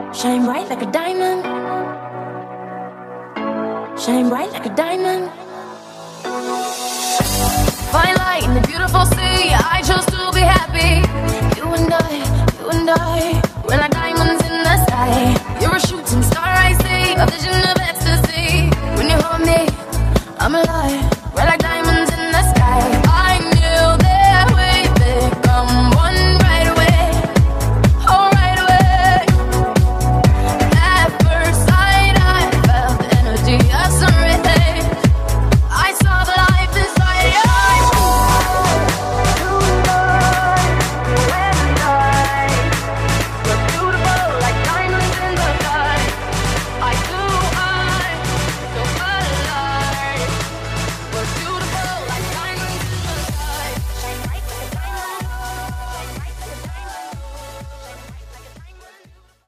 Shine bright like a diamond. Shine bright like a diamond. Fine light in the beautiful sea. I chose to be happy. You and I, we're like diamonds.